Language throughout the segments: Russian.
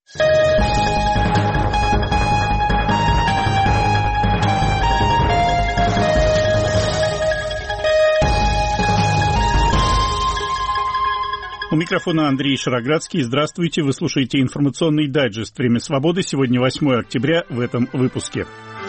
У микрофона Андрей Шароградский. Здравствуйте. Вы слушаете информационный дайджест «Время свободы». Сегодня 8 октября в этом выпуске.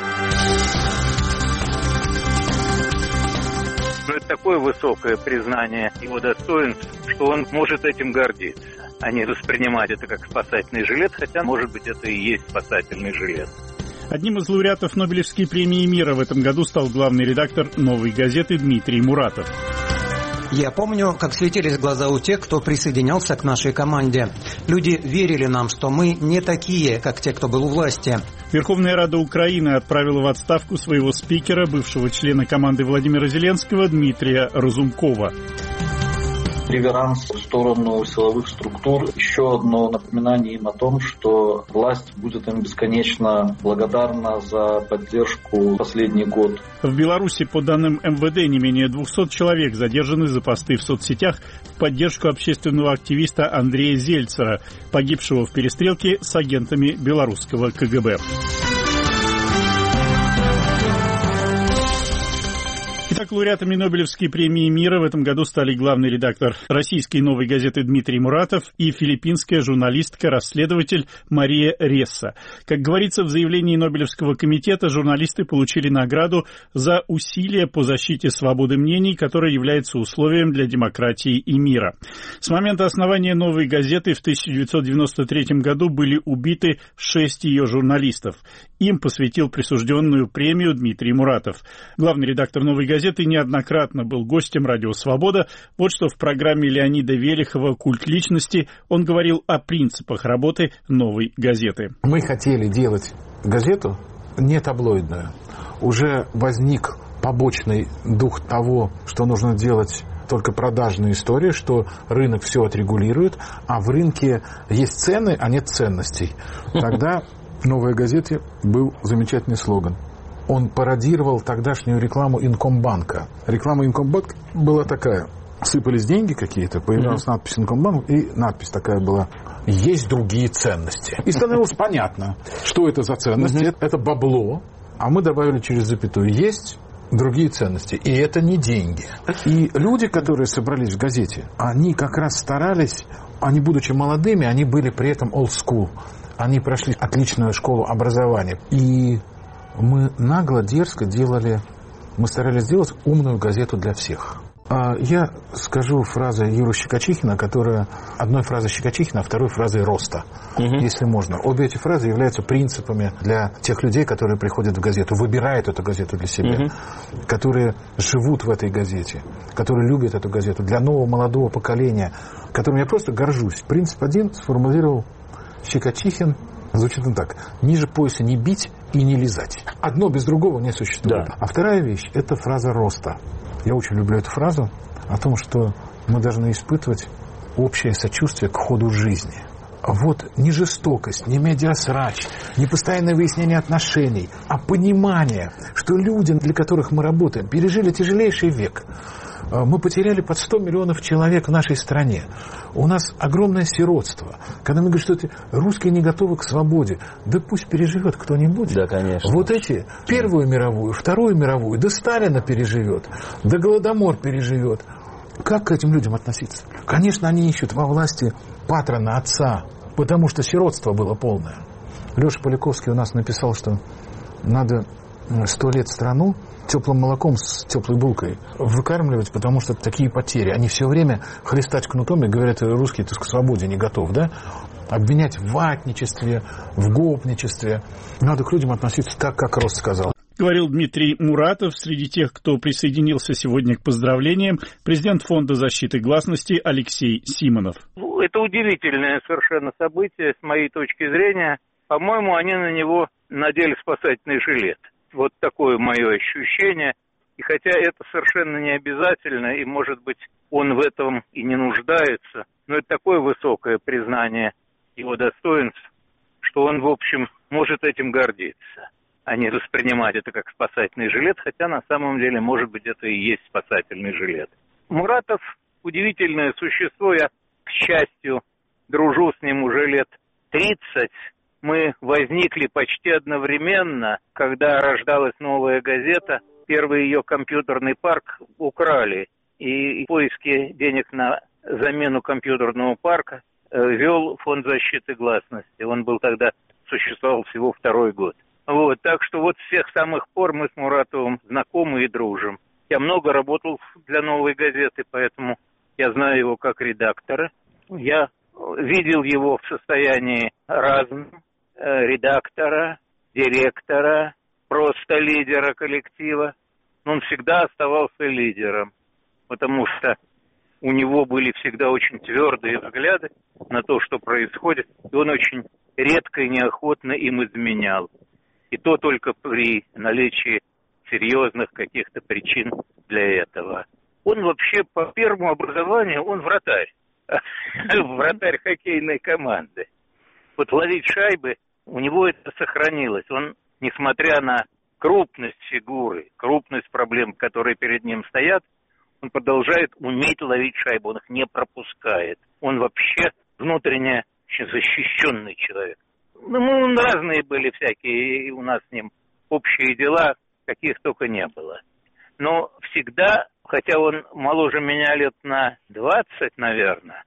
Это такое высокое признание его достоинств, что он может этим гордиться, а не воспринимать это как спасательный жилет, хотя, может быть, это и есть спасательный жилет. Одним из лауреатов Нобелевской премии мира в этом году стал главный редактор «Новой газеты» Дмитрий Муратов. Я помню, как светились глаза у тех, кто присоединялся к нашей команде. Люди верили нам, что мы не такие, как те, кто был у власти. Верховная Рада Украины отправила в отставку своего спикера, бывшего члена команды Владимира Зеленского Дмитрия Разумкова. Реверанс в сторону силовых структур. Еще одно напоминание им о том, что власть будет им бесконечно благодарна за поддержку последний год. В Беларуси, по данным МВД, не менее 200 человек задержаны за посты в соцсетях в поддержку общественного активиста Андрея Зельцера, погибшего в перестрелке с агентами белорусского КГБ. Итак, лауреатами Нобелевской премии мира в этом году стали главный редактор российской «Новой газеты» Дмитрий Муратов и филиппинская журналистка-расследователь Мария Ресса. Как говорится в заявлении Нобелевского комитета, журналисты получили награду за усилия по защите свободы мнений, которая является условием для демократии и мира. С момента основания «Новой газеты» в 1993 году были убиты 6 ее журналистов. Им посвятил присужденную премию Дмитрий Муратов. Главный редактор «Новой газеты» неоднократно был гостем «Радио Свобода». Вот что в программе Леонида Велихова «Культ личности» он говорил о принципах работы «Новой газеты». Мы хотели делать газету не таблоидную. Уже возник побочный дух того, что нужно делать только продажную историю, что рынок все отрегулирует, а в рынке есть цены, а нет ценностей. Тогда в «Новой газете» был замечательный слоган. Он пародировал тогдашнюю рекламу Инкомбанка. Реклама Инкомбанка была такая. Сыпались деньги какие-то, появилась надпись Инкомбанк, и надпись такая была: «Есть другие ценности». И становилось понятно, что это за ценности. Это бабло. А мы добавили через запятую: «Есть другие ценности». И это не деньги. И люди, которые собрались в газете, они как раз старались, они, будучи молодыми, они были при этом old school. Они прошли отличную школу образования. И мы нагло, дерзко мы старались сделать умную газету для всех. Я скажу фразу Юры Щекочихина, которая одной фразой Щекочихина, а второй фразой Роста, если можно. Обе эти фразы являются принципами для тех людей, которые приходят в газету, выбирают эту газету для себя, которые живут в этой газете, которые любят эту газету, для нового молодого поколения, которым я просто горжусь. Принцип один сформулировал Щекочихин. Звучит он так: ниже пояса не бить и не лизать. Одно без другого не существует. Да. А вторая вещь – это фраза Роста. Я очень люблю эту фразу о том, что мы должны испытывать общее сочувствие к ходу жизни. Вот не жестокость, не медиасрач, не постоянное выяснение отношений, а понимание, что люди, для которых мы работаем, пережили тяжелейший век. Мы потеряли под 100 миллионов человек в нашей стране. У нас огромное сиротство. Когда мы говорим, что русские не готовы к свободе, да пусть переживет кто-нибудь. Да, конечно. Вот эти Первую мировую, Вторую мировую, да Сталина переживет, да Голодомор переживет. Как к этим людям относиться? Конечно, они ищут во власти патрона, отца, потому что сиротство было полное. Леша Поляковский у нас написал, что надо 100 лет страну теплым молоком с теплой булкой выкармливать, потому что такие потери. Они все время хлестать кнутом и говорят: русский, ты к свободе не готов, да? Обвинять в ватничестве, в гопничестве. Надо к людям относиться так, как Рост сказал. Говорил Дмитрий Муратов. Среди тех, кто присоединился сегодня к поздравлениям, президент Фонда защиты гласности Алексей Симонов. Это удивительное совершенно событие, с моей точки зрения. По-моему, они на него надели спасательный жилет. Вот такое мое ощущение. И хотя это совершенно не обязательно, и, может быть, он в этом и не нуждается, но это такое высокое признание его достоинств, что он, в общем, может этим гордиться, а не воспринимать это как спасательный жилет, хотя на самом деле, может быть, это и есть спасательный жилет. Муратов удивительное существо, я, к счастью, дружу с ним уже лет 30 мы возникли почти одновременно, когда рождалась «Новая газета». Первый ее компьютерный парк украли, и поиски денег на замену компьютерного парка вел Фонд защиты гласности. Он был тогда, существовал всего 2-й год. Вот, так что вот с тех самых пор мы с Муратовым знакомы и дружим. Я много работал для «Новой газеты», поэтому я знаю его как редактора. Я видел его в состоянии разном: редактора, директора, просто лидера коллектива. Но он всегда оставался лидером, потому что у него были всегда очень твердые взгляды на то, что происходит, и он очень редко и неохотно им изменял. И то только при наличии серьезных каких-то причин для этого. Он вообще по первому образованию, он вратарь. Вратарь хоккейной команды. Вот ловить шайбы, у него это сохранилось. Он, несмотря на крупность фигуры, крупность проблем, которые перед ним стоят, он продолжает уметь ловить шайбу, он их не пропускает. Он вообще внутренне защищенный человек. Ну, разные были всякие, и у нас с ним общие дела, каких только не было. Но всегда, хотя он моложе меня лет на 20, наверное,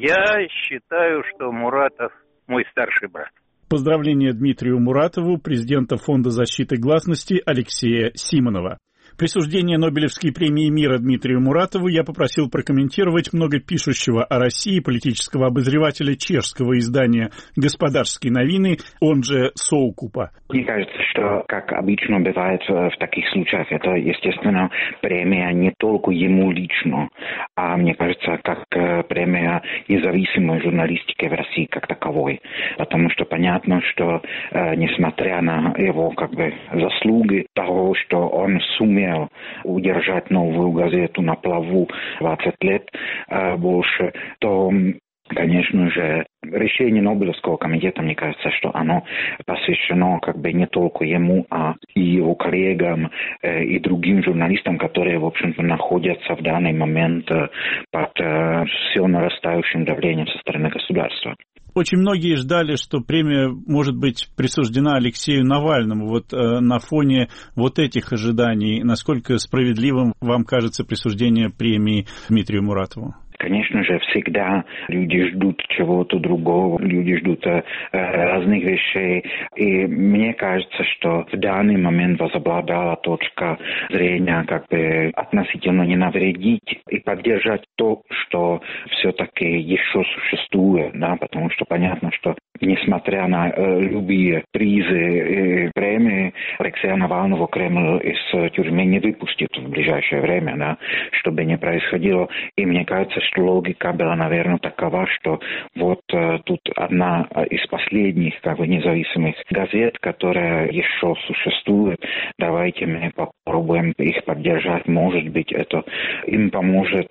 я считаю, что Муратов мой старший брат. Поздравления Дмитрию Муратову, президента Фонда защиты гласности Алексея Симонова. Присуждение Нобелевской премии мира Дмитрию Муратову я попросил прокомментировать многопишущего о России политического обозревателя чешского издания «Господарские новины», он же Соукупа. Мне кажется, что, как обычно бывает в таких случаях, это, естественно, премия не только ему лично, а, мне кажется, как премия независимой журналистики в России как таковой. Потому что понятно, что, несмотря на его заслуги того, что он сумел удержать «Новую газету» на плаву 20 лет больше, то, конечно же, решение Нобелевского комитета, мне кажется, что оно посвящено не только ему, а и его коллегам и другим журналистам, которые, в общем-то, находятся в данный момент под все нарастающим давлением со стороны государства. Очень многие ждали, что премия может быть присуждена Алексею Навальному. Вот на фоне вот этих ожиданий, насколько справедливым вам кажется присуждение премии Дмитрию Муратову? Конечно же, всегда люди ждут чего-то другого, люди ждут разных вещей. И мне кажется, что в данный момент возобладала точка зрения относительно не навредить и поддержать то, что все-таки еще существует, да, потому что понятно, что несмотря на любые призы и премии, Алексея Навального Кремль из тюрьмы не выпустит в ближайшее время, да, что бы ни происходило. И мне кажется, что логика была, наверное, такова, что вот тут одна из последних независимых газет, которая еще существует, давайте мы попробуем их поддержать. Может быть, это им поможет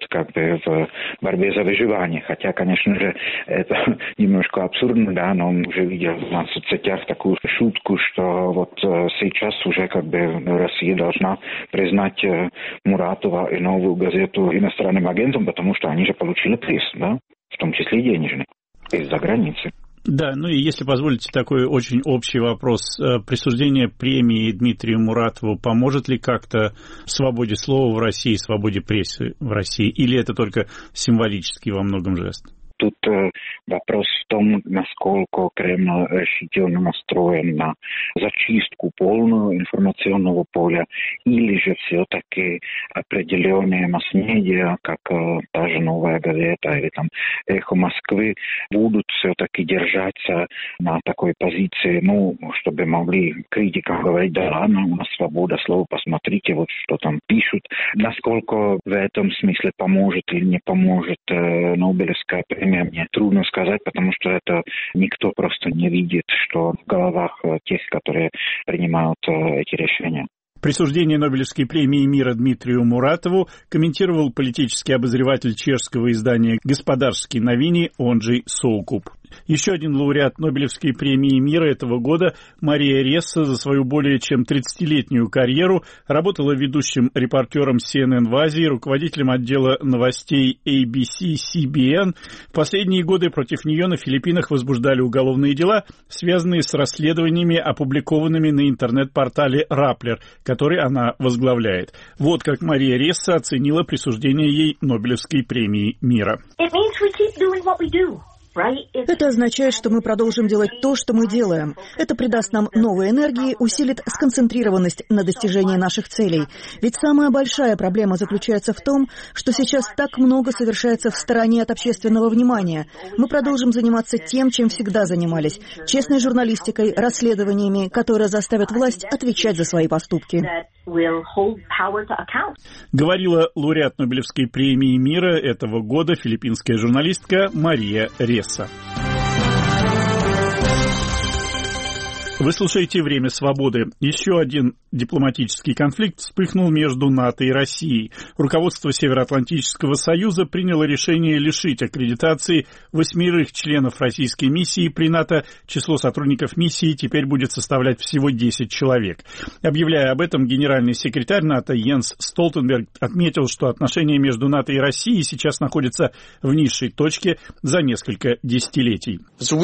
в борьбе за выживание. Хотя, конечно же, это немножко абсурдно, да, но он уже видел на соцсетях такую шутку, что вот сейчас уже Россия должна признать Муратова и «Новую газету» иностранным агентом, потому что они же получили приз, да, в том числе и денежный, из-за границы. Да, ну и если позволите такой очень общий вопрос. Присуждение премии Дмитрию Муратову поможет ли как-то свободе слова в России, свободе прессы в России, или это только символический во многом жест? Тут вопрос в том, насколько Кремль решительно настроен на зачистку полную информационного поля, или же все-таки определенные масс-медиа, как та же «Новая газета» или «Эхо Москвы», будут все-таки держаться на такой позиции, чтобы могли критикам говорить: да ладно, у нас свобода слова, посмотрите, вот что там пишут. Насколько в этом смысле поможет или не поможет Нобелевская премия, мне трудно сказать, потому что это никто просто не видит, что в головах тех, которые принимают эти решения. Присуждение Нобелевской премии мира Дмитрию Муратову комментировал политический обозреватель чешского издания «Господарские новины», он же Соукуп. Еще один лауреат Нобелевской премии мира этого года Мария Ресса за свою более чем 30-летнюю карьеру работала ведущим репортером CNN в Азии, руководителем отдела новостей ABC-CBN. В последние годы против нее на Филиппинах возбуждали уголовные дела, связанные с расследованиями, опубликованными на интернет-портале Rappler, который она возглавляет. Вот как Мария Ресса оценила присуждение ей Нобелевской премии мира. Это означает, что мы продолжим делать то, что мы делаем. Это придаст нам новой энергии, усилит сконцентрированность на достижении наших целей. Ведь самая большая проблема заключается в том, что сейчас так много совершается в стороне от общественного внимания. Мы продолжим заниматься тем, чем всегда занимались. Честной журналистикой, расследованиями, которые заставят власть отвечать за свои поступки. Говорила лауреат Нобелевской премии мира этого года филиппинская журналистка Мария Ресса. Вы слушаете «Время свободы». Еще один дипломатический конфликт вспыхнул между НАТО и Россией. Руководство Североатлантического союза приняло решение лишить аккредитации 8 членов российской миссии при НАТО. Число сотрудников миссии теперь будет составлять всего 10 человек. Объявляя об этом, генеральный секретарь НАТО Йенс Столтенберг отметил, что отношения между НАТО и Россией сейчас находятся в низшей точке за несколько десятилетий.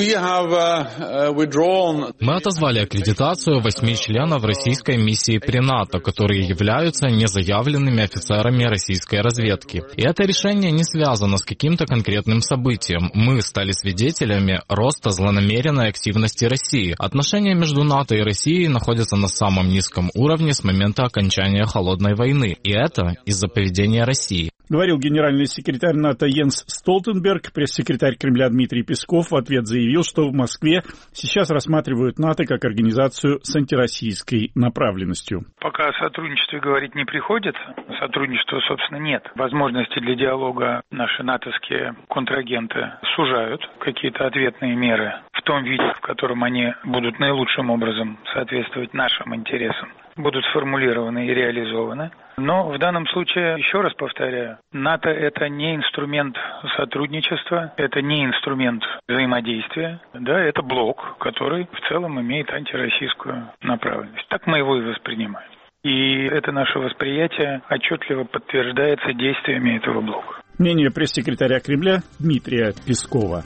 Мы отозвали аккредитацию 8 членов российской миссии при НАТО, которые являются незаявленными офицерами российской разведки. И это решение не связано с каким-то конкретным событием. Мы стали свидетелями роста злонамеренной активности России. Отношения между НАТО и Россией находятся на самом низком уровне с момента окончания Холодной войны. И это из-за поведения России. Говорил генеральный секретарь НАТО Йенс Столтенберг. Пресс-секретарь Кремля Дмитрий Песков в ответ заявил, что в Москве сейчас рассматривают НАТО как организацию с антироссийской направленностью. Пока о сотрудничестве говорить не приходится, сотрудничества, собственно, нет. Возможности для диалога наши натовские контрагенты сужают какие-то ответные меры в том виде, в котором они будут наилучшим образом соответствовать нашим интересам, будут сформулированы и реализованы. Но в данном случае, еще раз повторяю, НАТО – это не инструмент сотрудничества, это не инструмент взаимодействия, да, это блок, который в целом имеет антироссийскую направленность. Так мы его и воспринимаем. И это наше восприятие отчетливо подтверждается действиями этого блока. Мнение пресс-секретаря Кремля Дмитрия Пескова.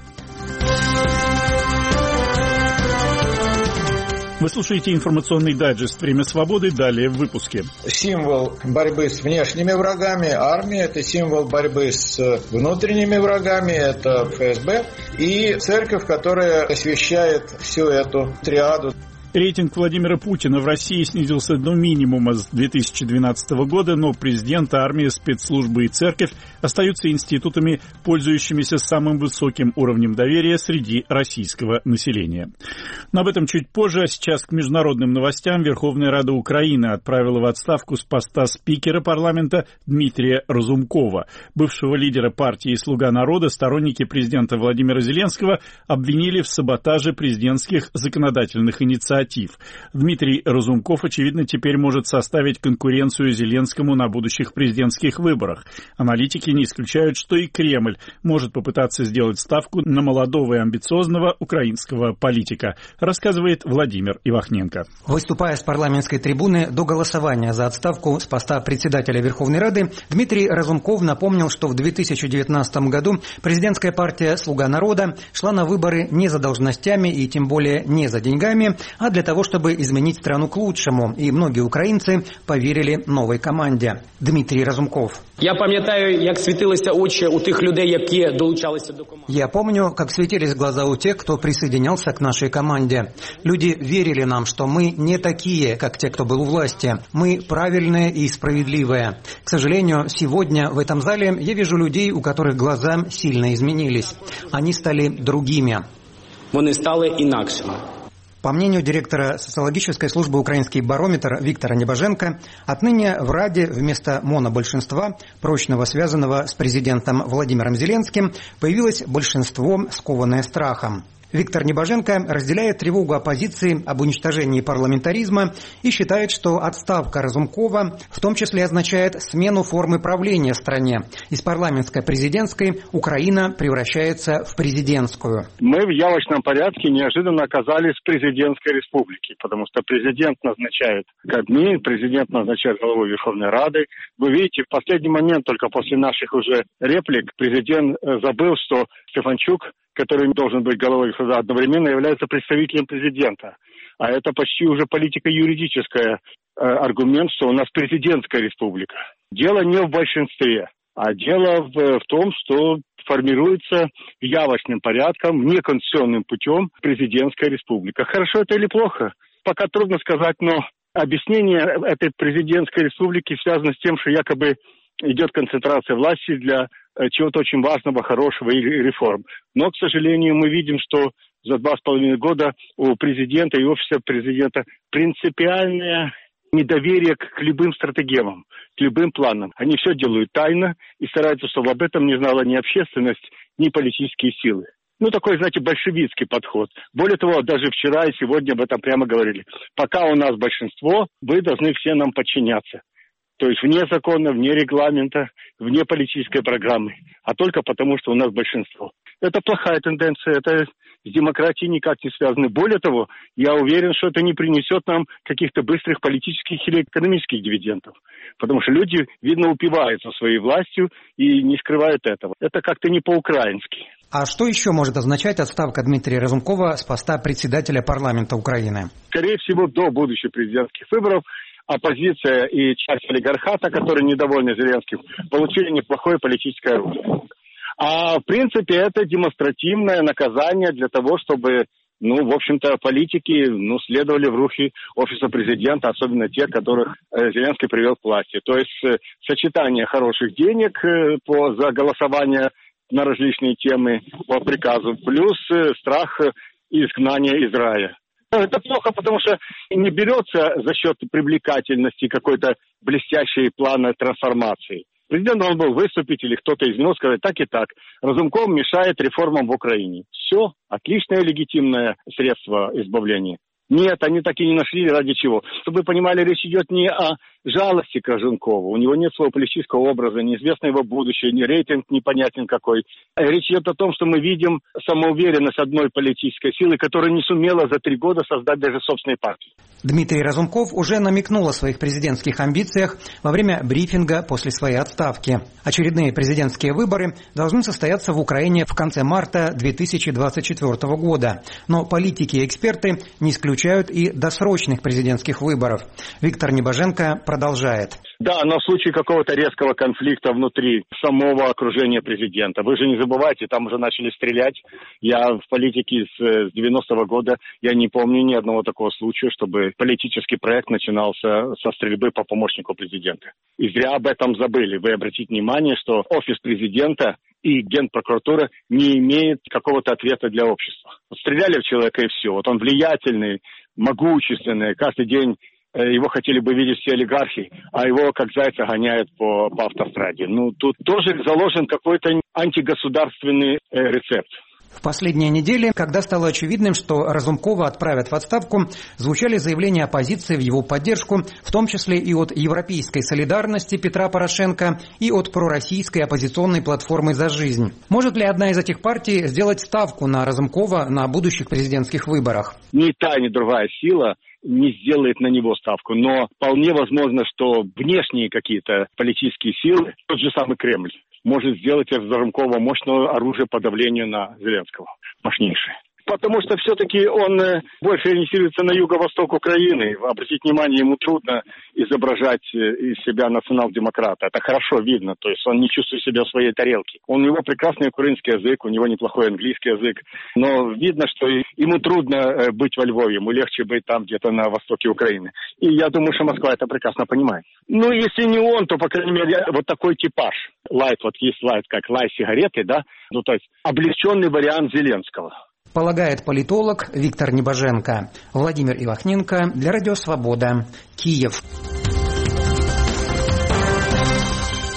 Вы слушаете информационный дайджест «Время свободы». Далее в выпуске. Символ борьбы с внешними врагами – армия. Это символ борьбы с внутренними врагами – это ФСБ. И церковь, которая освещает всю эту триаду. Рейтинг Владимира Путина в России снизился до минимума с 2012 года, но президент, армия, спецслужбы и церковь остаются институтами, пользующимися самым высоким уровнем доверия среди российского населения. Но об этом чуть позже, а сейчас к международным новостям. Верховная Рада Украины отправила в отставку с поста спикера парламента Дмитрия Разумкова. Бывшего лидера партии «Слуга народа» сторонники президента Владимира Зеленского обвинили в саботаже президентских законодательных инициатив. Дмитрий Разумков, очевидно, теперь может составить конкуренцию Зеленскому на будущих президентских выборах. Аналитики не исключают, что и Кремль может попытаться сделать ставку на молодого и амбициозного украинского политика, рассказывает Владимир Ивахненко. Выступая с парламентской трибуны до голосования за отставку с поста председателя Верховной Рады, Дмитрий Разумков напомнил, что в 2019 году президентская партия «Слуга народа» шла на выборы не за должностями и тем более не за деньгами, а для того, чтобы изменить страну к лучшему. И многие украинцы поверили новой команде. Дмитрий Разумков. Я пам'ятаю, як світилися очі у тих людей, які долучалися до команди. Я помню, как светились глаза у тех, кто присоединялся к нашей команде. Люди верили нам, что мы не такие, как те, кто был у власти. Мы правильные и справедливые. К сожалению, сегодня в этом зале я вижу людей, у которых глаза сильно изменились. Они стали другими. Вони стали інакшими. По мнению директора социологической службы «Украинский барометр» Виктора Небоженко, отныне в Раде вместо монобольшинства, прочного связанного с президентом Владимиром Зеленским, появилось большинство, скованное страхом. Виктор Небоженко разделяет тревогу оппозиции об уничтожении парламентаризма и считает, что отставка Разумкова в том числе означает смену формы правления в стране. Из парламентско-президентской Украина превращается в президентскую. Мы в явочном порядке неожиданно оказались в президентской республике, потому что президент назначает Кабмин, президент назначает главу Верховной Рады. Вы видите, в последний момент, только после наших уже реплик, президент забыл, что Стефанчук, который должен быть головой суда, одновременно является представителем президента. А это почти уже политико-юридический аргумент, что у нас президентская республика. Дело не в большинстве, а дело в том, что формируется явочным порядком, неконституционным путем президентская республика. Хорошо это или плохо? Пока трудно сказать, но объяснение этой президентской республики связано с тем, что якобы идет концентрация власти для чего-то очень важного, хорошего и реформ. Но, к сожалению, мы видим, что за 2,5 года у президента и офиса президента принципиальное недоверие к любым стратегемам, к любым планам. Они все делают тайно и стараются, чтобы об этом не знала ни общественность, ни политические силы. Такой, знаете, большевистский подход. Более того, даже вчера и сегодня об этом прямо говорили. Пока у нас большинство, вы должны все нам подчиняться. То есть вне закона, вне регламента, вне политической программы. А только потому, что у нас большинство. Это плохая тенденция, это с демократией никак не связано. Более того, я уверен, что это не принесет нам каких-то быстрых политических или экономических дивидендов. Потому что люди, видно, упиваются своей властью и не скрывают этого. Это как-то не по-украински. А что еще может означать отставка Дмитрия Разумкова с поста председателя парламента Украины? Скорее всего, до будущих президентских выборов оппозиция и часть олигархата, которые недовольны Зеленским, получили неплохое политическое оружие. А в принципе это демонстративное наказание для того, чтобы, в общем-то, политики, следовали в рухи офиса президента, особенно те, которых Зеленский привел к власти. То есть сочетание хороших денег за голосование на различные темы по приказу, плюс страх изгнания из рая. Это плохо, потому что не берется за счет привлекательности какой-то блестящей плана трансформации. Президент должен был выступить или кто-то из него сказать так и так. Разумков мешает реформам в Украине. Все, отличное легитимное средство избавления. Нет, они так и не нашли, ради чего. Чтобы вы понимали, речь идет не о жалости к Разумкову. У него нет своего политического образа, неизвестно его будущее, ни рейтинг непонятен какой. Речь идет о том, что мы видим самоуверенность одной политической силы, которая не сумела за 3 года создать даже собственной партии. Дмитрий Разумков уже намекнул о своих президентских амбициях во время брифинга после своей отставки. Очередные президентские выборы должны состояться в Украине в конце марта 2024 года. Но политики и эксперты не исключают и досрочных президентских выборов. Виктор Небоженко продолжает. Да, но в случае какого-то резкого конфликта внутри самого окружения президента. Вы же не забывайте, там уже начали стрелять. Я в политике с 90-го года, я не помню ни одного такого случая, чтобы политический проект начинался со стрельбы по помощнику президента. И зря об этом забыли. Вы обратите внимание, что офис президента и Генпрокуратура не имеет какого-то ответа для общества. Стреляли в человека и все. Вот он влиятельный, могущественный, каждый день его хотели бы видеть все олигархи, а его как зайца гоняют по автостраде. Тут тоже заложен какой-то антигосударственный рецепт. В последние недели, когда стало очевидным, что Разумкова отправят в отставку, звучали заявления оппозиции в его поддержку, в том числе и от Европейской солидарности Петра Порошенко и от пророссийской оппозиционной платформы «За жизнь». Может ли одна из этих партий сделать ставку на Разумкова на будущих президентских выборах? Ни та, ни другая сила не сделает на него ставку, но вполне возможно, что внешние какие-то политические силы, тот же самый Кремль, может сделать из Разумкова мощное оружие по давлению на Зеленского. Мощнейшее. Потому что все-таки он больше ориентируется на юго-восток Украины. Обратите внимание, ему трудно изображать из себя национал-демократа. Это хорошо видно, то есть он не чувствует себя в своей тарелке. У него прекрасный украинский язык, у него неплохой английский язык. Но видно, что ему трудно быть во Львове, ему легче быть там где-то на востоке Украины. И я думаю, что Москва это прекрасно понимает. Если не он, то, по крайней мере, вот такой типаж. Лайт, вот есть лайт, как лай-сигареты, да? То есть облегченный вариант Зеленского. Полагает политолог Виктор Небоженко. Владимир Ивахненко для Радио Свобода. Киев.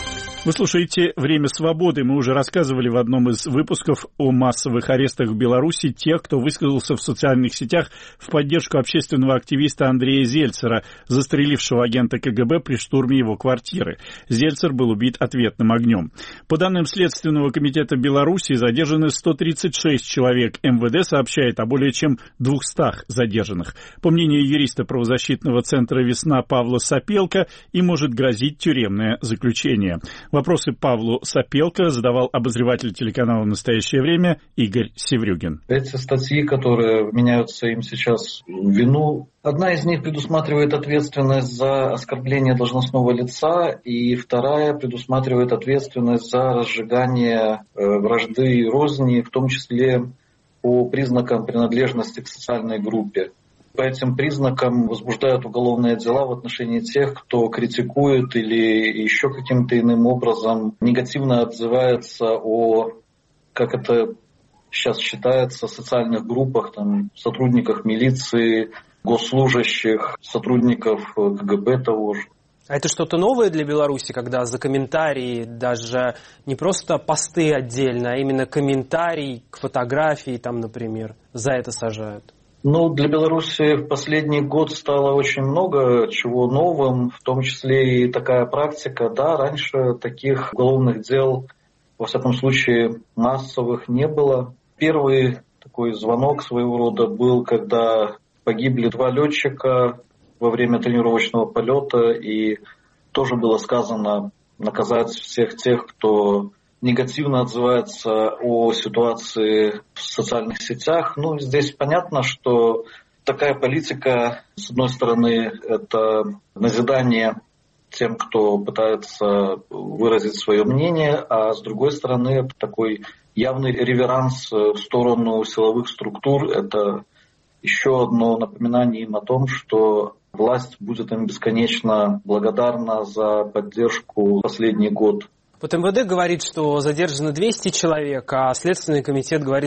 Вы слушаете «Время свободы». Мы уже рассказывали в одном из выпусков о массовых арестах в Беларуси тех, кто высказался в социальных сетях в поддержку общественного активиста Андрея Зельцера, застрелившего агента КГБ при штурме его квартиры. Зельцер был убит ответным огнем. По данным Следственного комитета Беларуси, задержаны 136 человек. МВД сообщает о более чем 200 задержанных. По мнению юриста правозащитного центра «Весна» Павла Сапелко, им может грозить тюремное заключение. Вопросы Павлу Сапелко задавал обозреватель телеканала «Настоящее время» Игорь Севрюгин. Эти статьи, которые вменяются им сейчас в вину, одна из них предусматривает ответственность за оскорбление должностного лица, и вторая предусматривает ответственность за разжигание вражды и розни, в том числе по признакам принадлежности к социальной группе. По этим признакам возбуждают уголовные дела в отношении тех, кто критикует или еще каким-то иным образом негативно отзывается о, как это сейчас считается, социальных группах, там, сотрудниках милиции, госслужащих, сотрудников КГБ того же. А это что-то новое для Беларуси, когда за комментарии, даже не просто посты отдельно, а именно комментарий к фотографии, там, например, за это сажают? Для Беларуси в последний год стало очень много чего новым, в том числе и такая практика. Да, раньше таких уголовных дел, во всяком случае, массовых не было. Первый такой звонок своего рода был, когда погибли 2 летчика во время тренировочного полета, и тоже было сказано наказать всех тех, кто негативно отзывается о ситуации в социальных сетях. Здесь понятно, что такая политика, с одной стороны, это назидание тем, кто пытается выразить свое мнение, а с другой стороны, это такой явный реверанс в сторону силовых структур. Это еще одно напоминание им о том, что власть будет им бесконечно благодарна за поддержку в последний год. Вот МВД говорит, что задержано 200 человек, а Следственный комитет говорит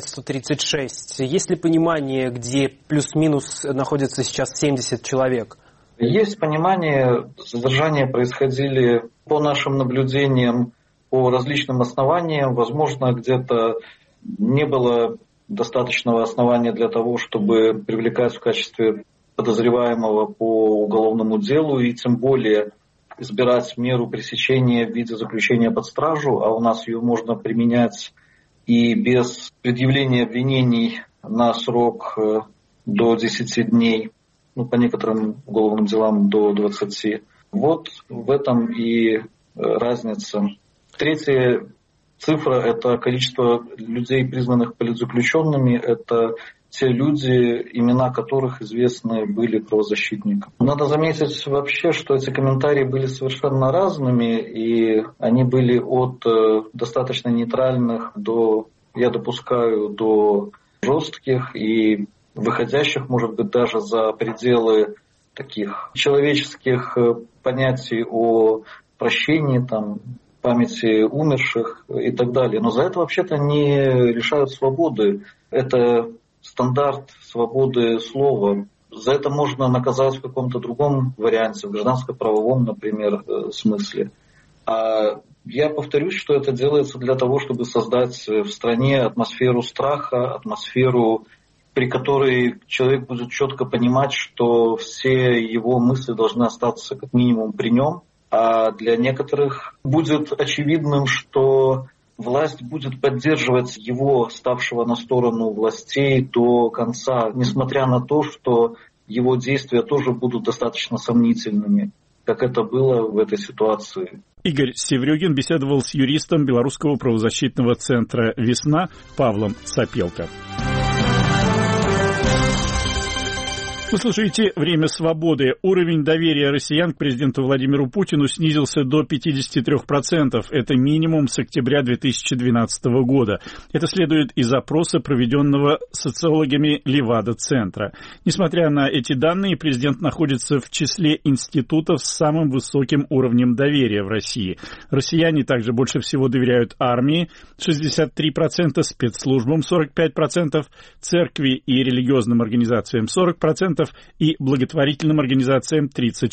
136. Есть ли понимание, где плюс-минус находится сейчас 70 человек? Есть понимание. Задержания происходили по нашим наблюдениям по различным основаниям. Возможно, где-то не было достаточного основания для того, чтобы привлекать в качестве подозреваемого по уголовному делу, и тем более избирать меру пресечения в виде заключения под стражу, а у нас ее можно применять и без предъявления обвинений на срок до 10 дней, по некоторым уголовным делам до 20. Вот в этом и разница. Третья цифра – это количество людей, признанных политзаключенными. Это те люди, имена которых известны были правозащитникам. Надо заметить вообще, что эти комментарии были совершенно разными, и они были от достаточно нейтральных до, я допускаю, до жестких и выходящих, может быть, даже за пределы таких человеческих понятий о прощении, памяти умерших и так далее. Но за это вообще-то не лишают свободы. Это стандарт свободы слова. За это можно наказать в каком-то другом варианте, в гражданско-правовом, например, смысле. А я повторюсь, что это делается для того, чтобы создать в стране атмосферу страха, атмосферу, при которой человек будет четко понимать, что все его мысли должны остаться как минимум при нем. А для некоторых будет очевидным, что власть будет поддерживать его, ставшего на сторону властей, до конца, несмотря на то, что его действия тоже будут достаточно сомнительными, как это было в этой ситуации. Игорь Севрюгин беседовал с юристом Белорусского правозащитного центра «Весна» Павлом Сапелко. Вы слушаете «Время свободы». Уровень доверия россиян к президенту Владимиру Путину снизился до 53%. Это минимум с октября 2012 года. Это следует из опроса, проведенного социологами Левада-центра. Несмотря на эти данные, президент находится в числе институтов с самым высоким уровнем доверия в России. Россияне также больше всего доверяют армии, 63%, спецслужбам 45%, церкви и религиозным организациям 40%, 20% и благотворительным организациям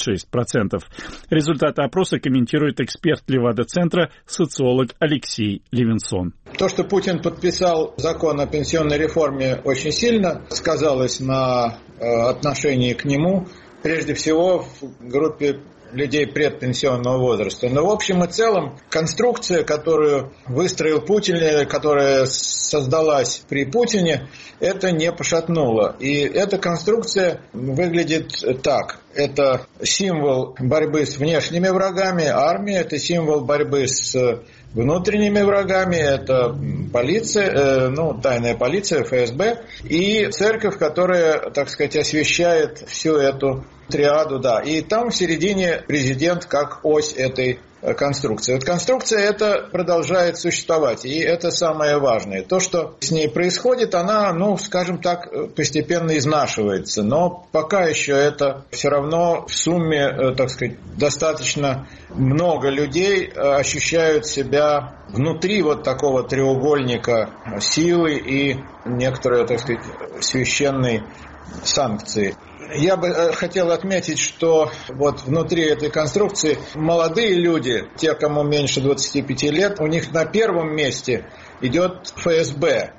36%. Результаты опроса комментирует эксперт Левада-центра, социолог Алексей Левинсон. То, что Путин подписал закон о пенсионной реформе, очень сильно сказалось на отношении к нему, прежде всего в группе людей предпенсионного возраста. Но в общем и целом конструкция, которую выстроил Путин, которая создалась при Путине, это не пошатнуло. И эта конструкция выглядит так. Это символ борьбы с внешними врагами, армия, это символ борьбы с внутренними врагами, это полиция, тайная полиция, ФСБ, и церковь, которая, так сказать, освещает всю эту триаду, да. И там в середине президент как ось этой конструкции. Вот конструкция эта продолжает существовать, и это самое важное. То, что с ней происходит, она, скажем так, постепенно изнашивается, но пока еще это все равно в сумме, так сказать, достаточно много людей ощущают себя внутри вот такого треугольника силы и некоторой, так сказать, священной санкции. Я бы хотел отметить, что вот внутри этой конструкции молодые люди, те, кому меньше 25 лет, у них на первом месте идет ФСБ,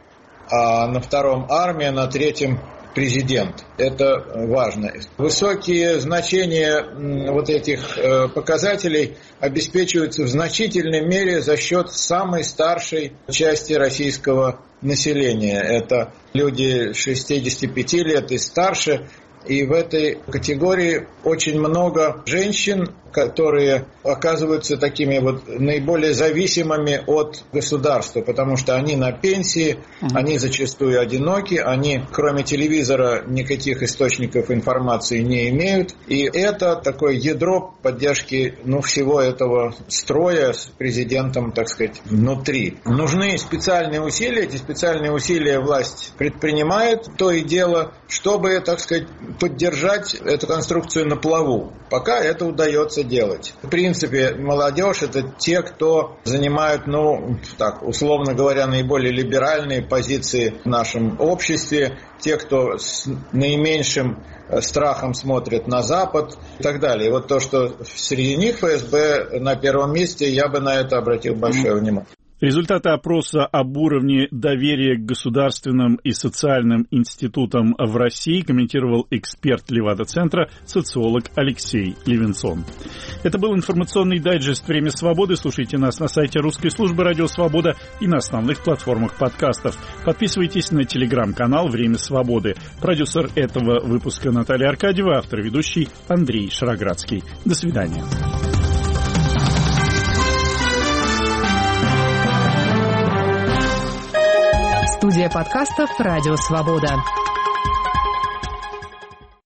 а на втором армия, на третьем президент. Это важно. Высокие значения вот этих показателей обеспечиваются в значительной мере за счет самой старшей части российского населения. Это люди 65 лет и старше. И в этой категории очень много женщин, которые оказываются такими вот наиболее зависимыми от государства, потому что они на пенсии, они зачастую одиноки, они кроме телевизора никаких источников информации не имеют. И это такое ядро поддержки всего этого строя с президентом, так сказать, внутри. Нужны специальные усилия, эти специальные усилия власть предпринимает, то и дело, чтобы, так сказать, поддержать эту конструкцию на плаву. Пока это удается делать. В принципе, молодежь — это те, кто занимают, условно говоря, наиболее либеральные позиции в нашем обществе, те, кто с наименьшим страхом смотрят на Запад и так далее. И вот то, что среди них ФСБ на первом месте, я бы на это обратил большое внимание. Результаты опроса об уровне доверия к государственным и социальным институтам в России комментировал эксперт Левада-центра, социолог Алексей Левинсон. Это был информационный дайджест «Время свободы». Слушайте нас на сайте русской службы «Радио Свобода» и на основных платформах подкастов. Подписывайтесь на телеграм-канал «Время свободы». Продюсер этого выпуска Наталья Аркадьева, автор и ведущий Андрей Шароградский. До свидания. Студия подкастов «Радио Свобода».